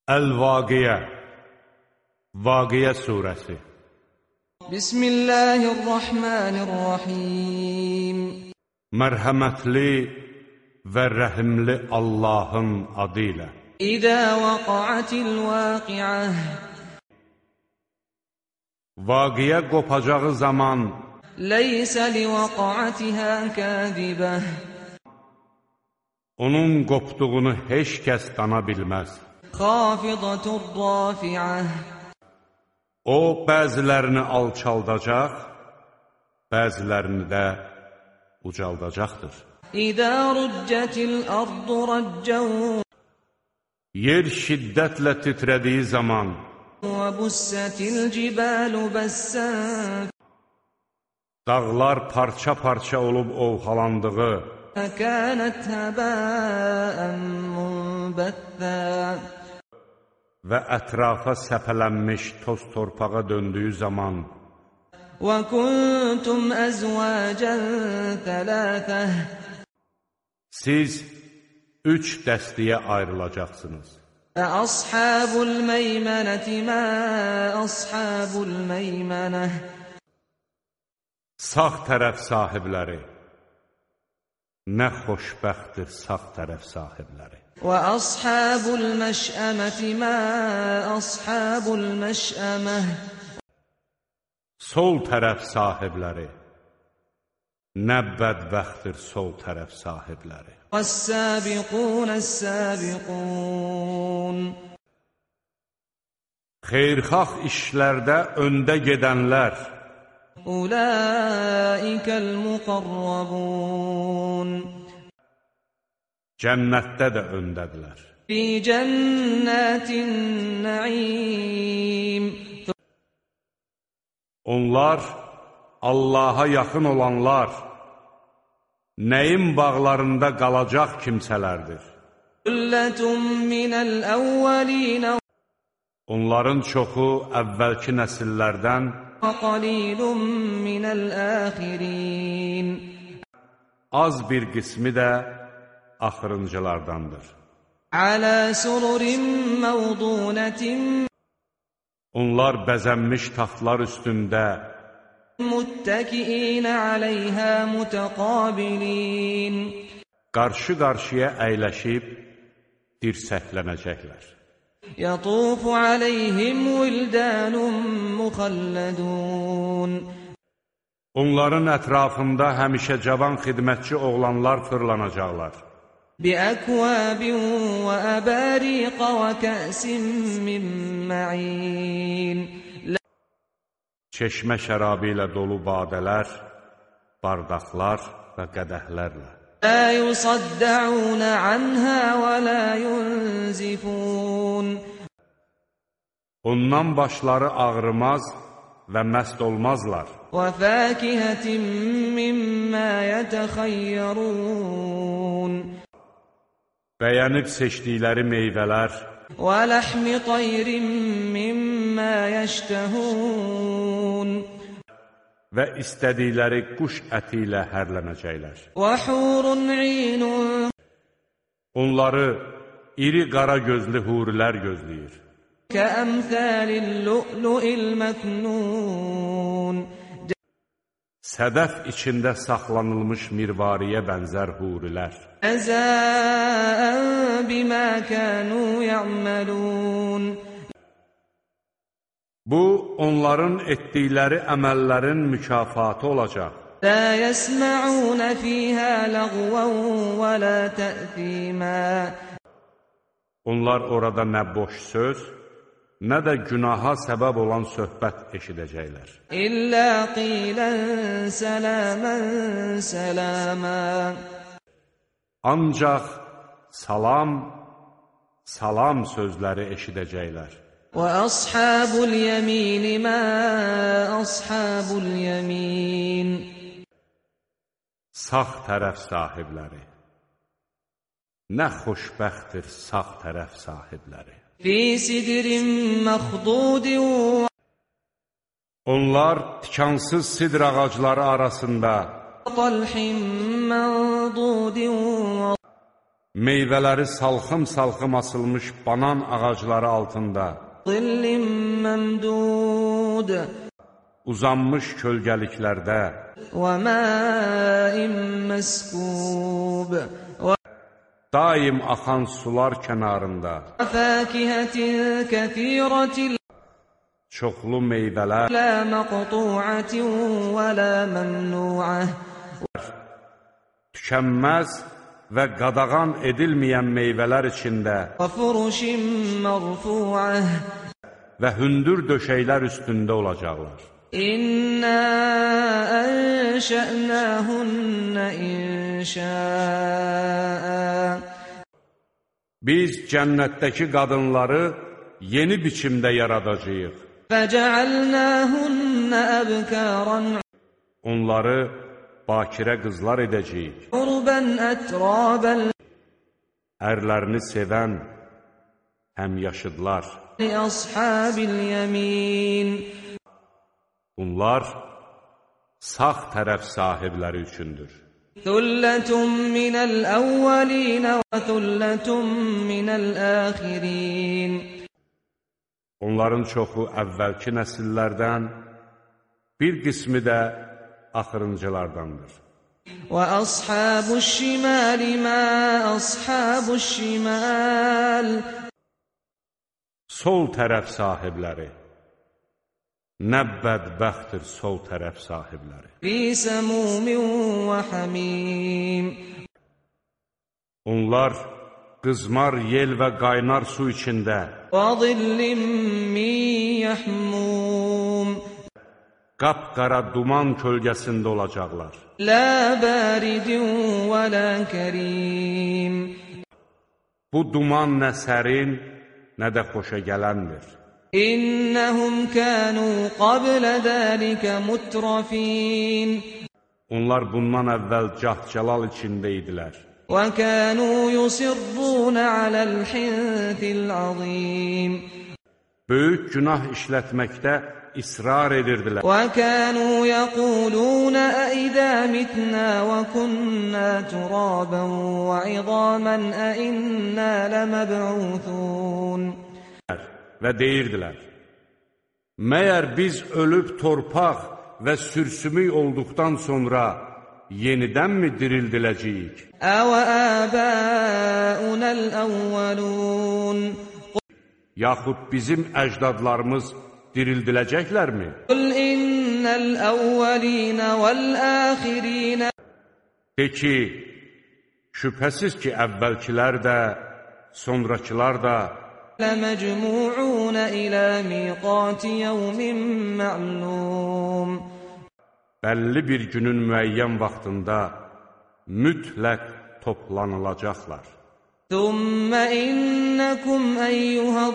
Əl-Vaqiyə Vaqiyə surəsi Bismillahirrahmanirrahim. Mərhəmətli və rəhimli Allahın adı ilə. İzə vəqa'atil vaqi'ah. Vaqiyə qopacağı zaman Leysə li vəqa'atihə kâzibəh. onun qopduğunu heç kəs dana bilməz. Xafidatur rafi'ah. O, bəzilərini alçaldacaq, bəzilərini də ucaldacaqdır. İzə rüccətil ardu rəccən. Yer şiddətlə titrədiyi zaman Və bussətil cibəlu bəssən. dağlar parça-parça olub ovxalandığı, Fəkənət həbəən munbəthə. və ətrafa səpələnmiş toz torpağa döndüyü zaman Və kuntum əzvəcən tələthə. siz 3 dəstəyə ayrılacaqsınız. Və ashabul meymənəti mə ashabul meymənə. Sağ tərəf sahibləri, nə xoşbəxtdir sağ tərəf sahibləri. Və ashabul məşəməti mə ashabul məşəmə. Sol tərəf sahibləri, nə bədbəxtdir sol tərəf sahibləri. Vəs-səbiqunəs-səbiqun. Xeyrxah işlərdə öndə gedənlər, Ulaikəl muqarrabun. cənnətdə də öndədirlər. Fi cənnətin nəim. Onlar Allaha yaxın olanlar, nəyin bağlarında qalacaq kimsələrdir. Üllətun minəl əvvəlinə. Onların çoxu əvvəlki nəsillərdən, Və qalilun minəl əxirin. az bir qismi də axırıncılardandır. Alə sururin məvdunətin. Onlar bəzənmiş taxtlar üstündə, Muttəkiinə aləyhə mütəqabilin. qarşı-qarşıya əyləşib dirsəklənəcəklər. Yatufu aləyhim vildanun muxalladun. Onların ətrafında həmişə cavan xidmətçi oğlanlar fırlanacaqlar. Biəkwabin və əbəriqə və kəsin min mə'in. Çeşmə şərabı ilə dolu badələr, bardaqlar və qədəhlərlə. Lə yusaddəunə anhə və lə yunzifun. Ondan başları ağrımaz və məst olmazlar. Və fəkihətin mimmə yətəxəyyərun. Bəyənib seçdikləri meyvələr, Və ləhmi tayrin mimmə yəştəhun. və istədikləri quş əti ilə hərlənəcəklər. Və hurun inun. Onları iri qara gözlü hurilər gözləyir. Kəəmthəlil lu'lu'il məknun. Sədəf içində saxlanılmış mirvariyə bənzər hurilər. Əzəən bimə kənu ya'məlun. Bu, onların etdikləri əməllərin mükafatı olacaq. Lə yəsmə'unə fiyhə ləğvən və lə tə'thimə. Onlar orada nə boş söz, nə də günaha səbəb olan söhbət eşidəcəklər. İllə qilən sələmən sələmə. Ancaq salam, salam sözləri eşidəcəklər. Və ashabul yəmin mə ashabul yəmin. Sağ tərəf sahibləri, nə xoşbəxtdir sağ tərəf sahibləri. Fi sidrin məxdudin. Onlar tikansız sidr ağacları arasında, Talhin məndudin. meyvələri salxım-salxım asılmış banan ağacları altında, ظِلٍّ مَّمْدُودٍ uzanmış kölgəliklərdə, وَمَاءٍ مَّسْكُوبٍ daim axan sular kənarında, وَفَاكِهَةٍ كَثِيرَةٍ çoxlu meyvələr, لَا مَقْطُوعَةٍ وَلَا مَمْنُوعَةٍ tükənməz və qadağan edilməyən meyvələr içində وَفُرُشٍ مَّرْفُوعَةٍ və hündür döşəklər üstündə olacaqlar. إِنَّا أَنشَأْنَاهُنَّ إِنشَاءً Biz cənnətdəki qadınları yeni biçimdə yaradacağıq. فَجَعَلْنَاهُنَّ أَبْكَارًا Onları bakirə qızlar edəcəyik. عُرُبًا أَتْرَابًا Ərlərini sevən həmyaşıdlar. لِأَصْحَابِ الْيَمِينِ Bunlar sağ tərəf sahibləri üçündür. ثُلَّةٌ مِّنَ الْأَوَّلِينَ وَثُلَّةٌ مِّنَ الْآخِرِينَ Onların çoxu əvvəlki nəsillərdən, bir qismi də axırıncılardandır. وَأَصْحَابُ الشِّمَالِ مَا أَصْحَابُ الشِّمَالِ Sol tərəf sahibləri. Nə bədbəxtdir sol tərəf sahibləri. فِي سَمُومٍ وَحَمِيمٍ Onlar qızmar yel və qaynar su içində, وَظِلٍّ مِّن يَحْمُومٍ qapqara duman kölgəsində olacaqlar. لَا بَارِدٍ وَلَا كَرِيمٍ Bu duman nə sərin, nə də xoşa gələndir. إِنَّهُمْ كَانُوا قَبْلَ ذَلِكَ مُتْرَفِينَ Onlar bundan əvvəl cah-cəlal içində idilər. وَكَانُوا يُصِرُّونَ عَلَى الْحِنثِ الْعَظِيمِ Böyük günah işlətməkdə israr edirdilər. وَكَانُوا يَقُولُونَ أَإِذَا مِتْنَا وَكُنَّا تُرَابًا وَعِظَامًا أَإِنَّا لَمَبْعُوثُونَ Və deyirdilər, məyər biz ölüb torpaq və sürsümük olduqdan sonra yenidənmi dirildiləcəyik? أَوَآبَاؤُنَا الْأَوَّلُونَ Yaxud bizim əcdadlarımız dirildiləcəklərmi? قُلْ إِنَّ الْأَوَّلِينَ وَالْآخِرِينَ De ki, şübhəsiz ki, əvvəlkilər də, sonrakılar da لَمَجْمُوعُونَ إِلَى مِيقَاتِ يَوْمٍ مَّعْلُومٍ bəlli bir günün müəyyən vaxtında mütləq toplanılacaqlar. ثُمَّ إِنَّكُمْ أَيُّهَا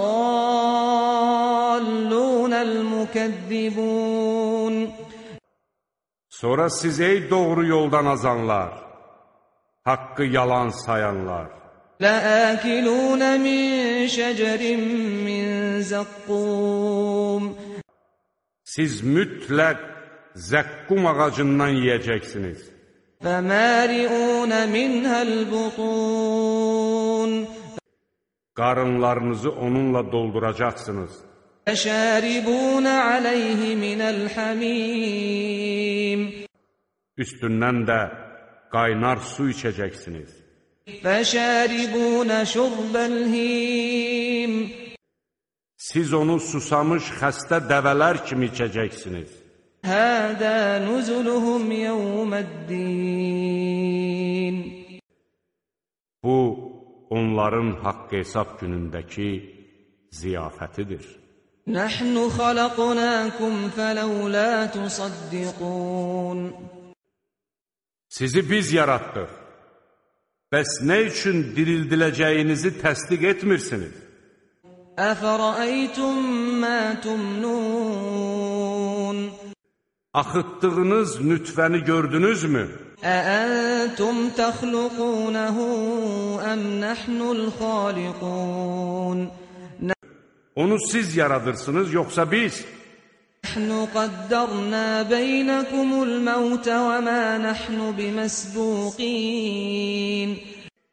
الضَّالُّونَ الْمُكَذِّبُونَ Sonra siz ey doğru yoldan azanlar, haqqı yalan sayanlar, لَآكِلُونَ مِن شَجَرٍ مِّن زَقُّومٍ siz mütləq zəqqum ağacından yeyəcəksiniz. فَمَالِئُونَ مِنْهَا الْبُطُونَ Qarınlarınızı onunla dolduracaqsınız. فَشَارِبُونَ عَلَيْهِ مِنَ الْحَمِيمِ Üstündən də qaynar su içəcəksiniz. فَشَارِبُونَ شُرْبَ الْهِيمِ Siz onu susamış xəstə dəvələr kimi içəcəksiniz. هَذَا نُزُلُهُمْ يَوْمَ الدِّينِ Bu, onların haqq hesab günündəki ziyafətidir. نَحْنُ خَلَقْنَاكُمْ فَلَوْلَا تُصَدِّقُونَ Sizi biz yaratdıq. Bəs nə üçün dirildiləcəyinizi təsdiq etmirsiniz? أَفَرَأَيْتُم مَّا تُمْنُونَ Axıtdığınız nütfəni gördünüzmü? أَأَنتُمْ تَخْلُقُونَهُ أَمْ نَحْنُ الْخَالِقُونَ Onu siz yaradırsınız, yoxsa biz? نَحْنُ قَدَّرْنَا بَيْنَكُمُ الْمَوْتَ وَمَا نَحْنُ بِمَسْبُوقِينَ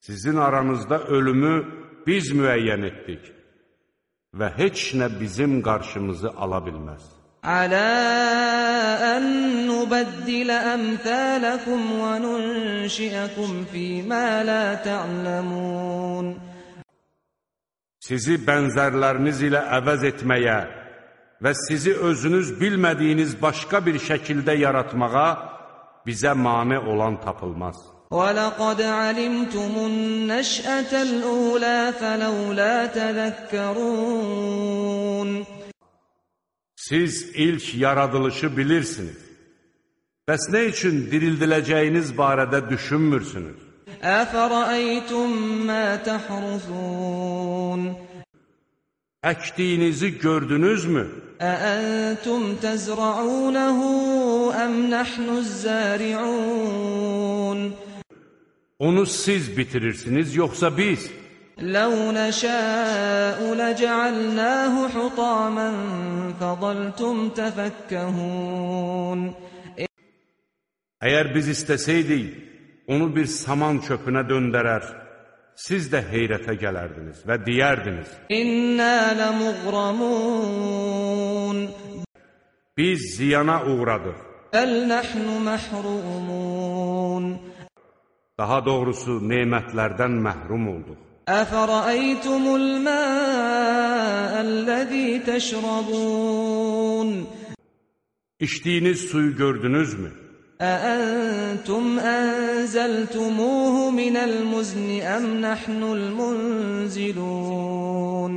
Sizin aranızda ölümü biz müəyyən etdik və heç nə bizim qarşımızı ala bilməz. على أن نبدل أمثالكم وننشئكم فيما لا تعلمون. Sizi bənzərləriniz ilə əvəz etməyə və sizi özünüz bilmədiyiniz başqa bir şəkildə yaratmağa bizə mane olan tapılmaz. وَلَقَدْ عَلِمْتُمُ النَّشْأَةَ الْأُولَى فَلَوْلَا تَذَكَّرُونَ. Siz ilk yaradılışı bilirsiniz. Bəs nə üçün dirildiləcəyiniz barədə düşünmürsünüz? أَفَرَأَيْتُمْ مَا تَحْرُثُونَ. Əkdiyinizi gördünüzmü? أَأَنْتُمْ تَزْرَعُونَهُ أَمْ نَحْنُ الزَّارِعُونَ. Onu siz bitirirsiniz, yoxsa biz? لَوْ نَشَاءُ لَجَعَلْنَاهُ حُطَامًا فَظَلْتُمْ تَفَكَّهُونَ. Əgər biz istəsəydik, onu bir saman çöpünə döndərər, siz də heyrətə gələrdiniz və deyərdiniz: İnna lamugраmun. Biz ziyana uğradıq. Bel nahnu mahrumun. Daha doğrusu nemətlərdən məhrum olduq. Əfərəytumul ma'əl-ləzi təşrabun. İçdiyiniz suyu gördünüzmü? أأنتم أنزلتموه من المزن أم نحن المنزلون.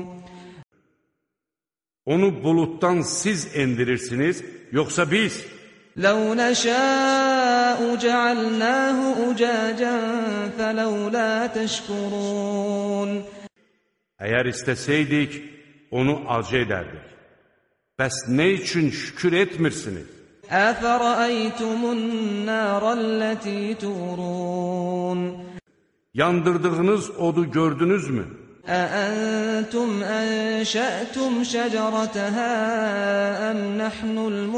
Onu buluttan siz endirirsiniz, yoksa biz? لو نشاء جعلناه أجاجا فلولا تشكرون. Eğer isteseydik, onu acı ederdik. Bəs ne için şükür etmirsiniz? أفرأيتم النار التي تورون. Yandırdığınız odu gördünüzmü? أأنتم أنشأتم شجرتها أم نحن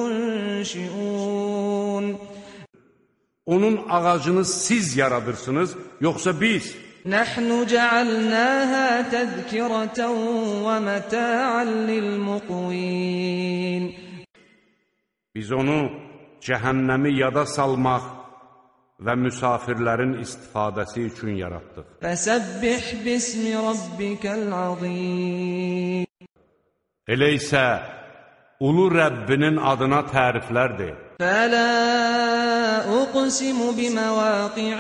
المنشئون. Onun ağacını siz yaradırsınız, yoksa biz? نحن جعلناها تذكرة ومتاعا للمقوين. Biz onu cəhənnəmi yada salmaq və müsafirlərin istifadəsi üçün yaratdıq. فَسَبِّحْ بِاسْمِ رَبِّكَ الْعَظِيمِ. Elə isə ulu Rəbbinin adına təriflər de. فَلَا أُقْسِمُ بِمَوَاقِعِ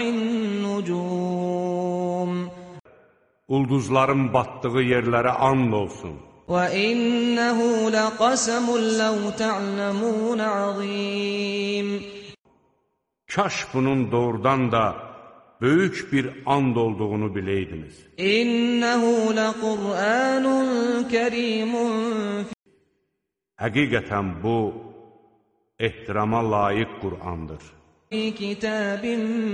النُّجُومِ. Ulduzların batdığı yerlərə and olsun. وَإِنَّهُ لَقَسَمٌ لَوْ تَعْلَمُونَ عَظِيمٌ. Kaş bunun doğrudan da böyük bir and olduğunu biləydiniz. إِنَّهُ لَقُرْآنٌ كَرِيمٌ. Həqiqətən bu ehtirama layiq Qur'andır. فِي كِتَابٍ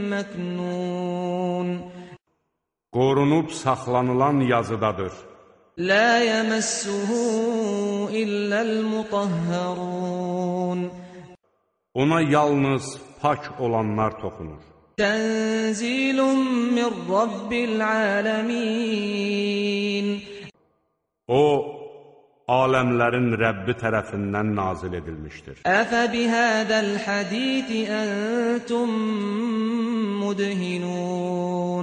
مَكْنُونَ. Qorunub saxlanılan yazıdadır. لَا يَمَسُّهُ إِلَّا الْمُطَهَّرُونَ. Ona yalnız pak olanlar toxunur. تَنْزِيلٌ مِّنْ رَبِّ الْعَالَمِينَ. O, aləmlərin Rəbbi tərəfindən nazil edilmişdir. أَفَبِهَذَا الْحَدِيثِ أَنْتُمْ مُدْهِنُونَ.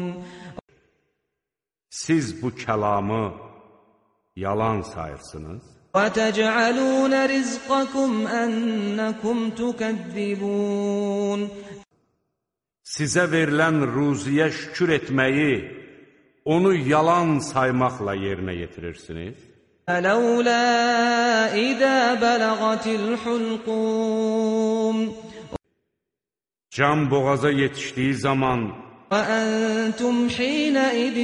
Siz bu kəlamı yalan sayırsınız. وَتَجْعَلُونَ رِزْقَكُمْ أَنَّكُمْ تُكَذِّبُونَ. Sizə verilən ruziyə şükür etməyi, onu yalan saymaqla yerinə yetirirsiniz. فَلَوْلَا إِذَا بَلَغَتِ الْحُلْقُومَ. Can boğaza yetişdiği zaman وَأَنْتُمْ حِينَئِذٍ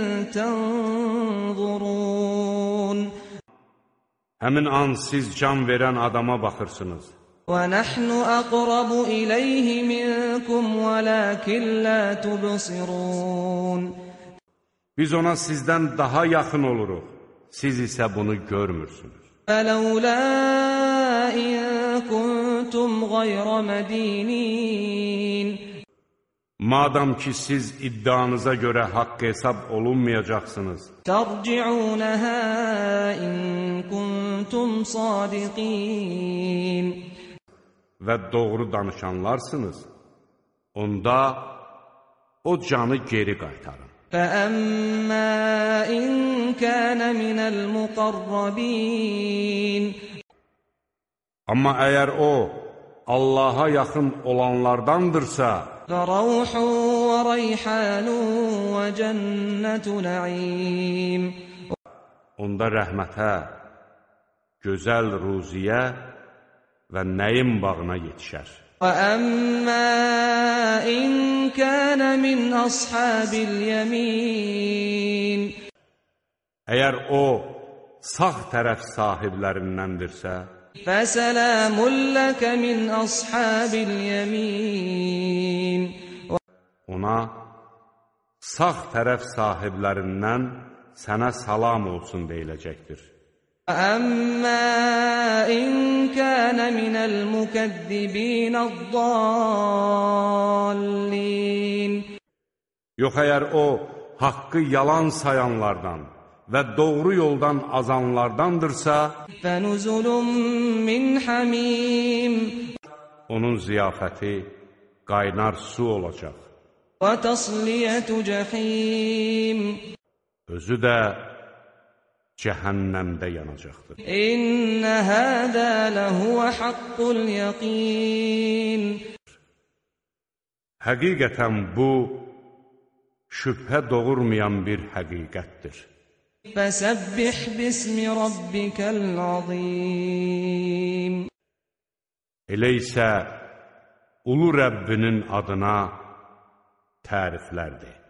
تَنْظُرُونَ. həmin an siz can verən adama baxırsınız. وَنَحْنُ أَقْرَبُ إِلَيْهِ مِنْكُمْ وَلَكِنْ لَا تُبْصِرُونَ. Biz ona sizdən daha yaxın oluruq. Siz isə bunu görmürsünüz. فَلَوْلَا إِن كُنْتُمْ غَيْرَ مَدِينِينَ. Madam ki siz iddianıza görə haqq hesab olunmayacaqsınız. ترجعونها إن كنتم صادقين. Və doğru danışanlarsınız. Onda o canı geri qaytarın. فأما إن كان من المقربين. Amma əgər o Allaha yaxın olanlardandırsa, فروح وريحان وجنة نعيم. onda rəhmətə, gözəl ruziyə və nəyim bağına yetişər. وأما إن كان من أصحاب اليمين. Əgər o sağ tərəf sahiblərindəndirsə, فسلام لك من أصحاب اليمين. ona sağ tərəf sahiblərindən sənə salam olsun deyiləcəkdir. أما إن كان من المكذبين الضالين. Yox, əgər o haqqı yalan sayanlardan və doğru yoldan azanlardandırsa, فنزل من حميم. onun ziyafəti qaynar su olacaq. وتصلية جحيم. Özü də cəhənnəmdə yanacaqdır. إن هذا لهو حق اليقين. Həqiqətən bu, şübhə doğurmayan bir həqiqətdir. فسبح باسم ربك العظيم. Elə isə ulu Rəbbinin adına təriflərdir.